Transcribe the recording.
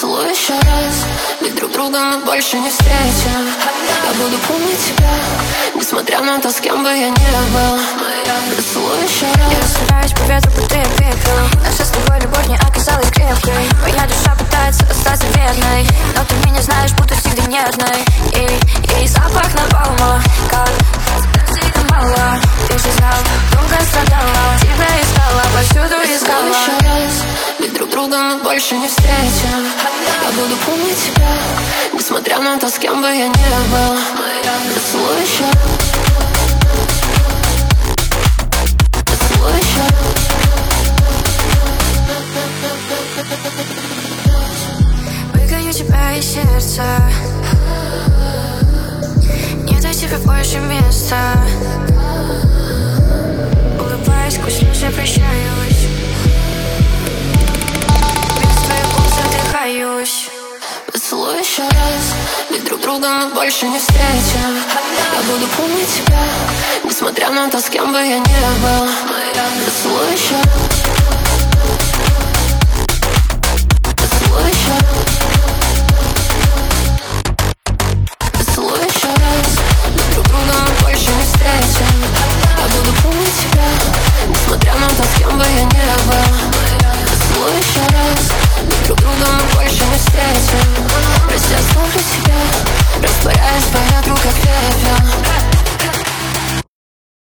Поцелуй еще раз, ведь друг друга мы больше не встретим. Я буду помнить тебя, несмотря на то, с кем бы я ни был. Поцелуй еще раз. Я растворяюсь по ветру, будто я пепел. Наша с тобой любовь не оказалась крепкой. Моя душа пытается остаться верной, но ты меня знаешь, будто всегда нежной. И запах напалма, как тебя мало. Ты же знал, долго страдала, тебя искала, повсюду искала. Поцелуй еще раз, ведь друг друга мы больше не встретим. Я буду помнить тебя, несмотря на то, с кем бы я ни был. Поцелуй еще раз. Поцелуй еще раз. Выгоню тебя из сердца, не дай тебе больше места. Улыбаясь, сквозь слезы прощаюсь, без твоих уст задыхаюсь. Поцелуй еще раз, ведь друг друга мы больше не встретим. Я буду помнить тебя, несмотря на то, с кем бы я ни был. Поцелуй еще раз.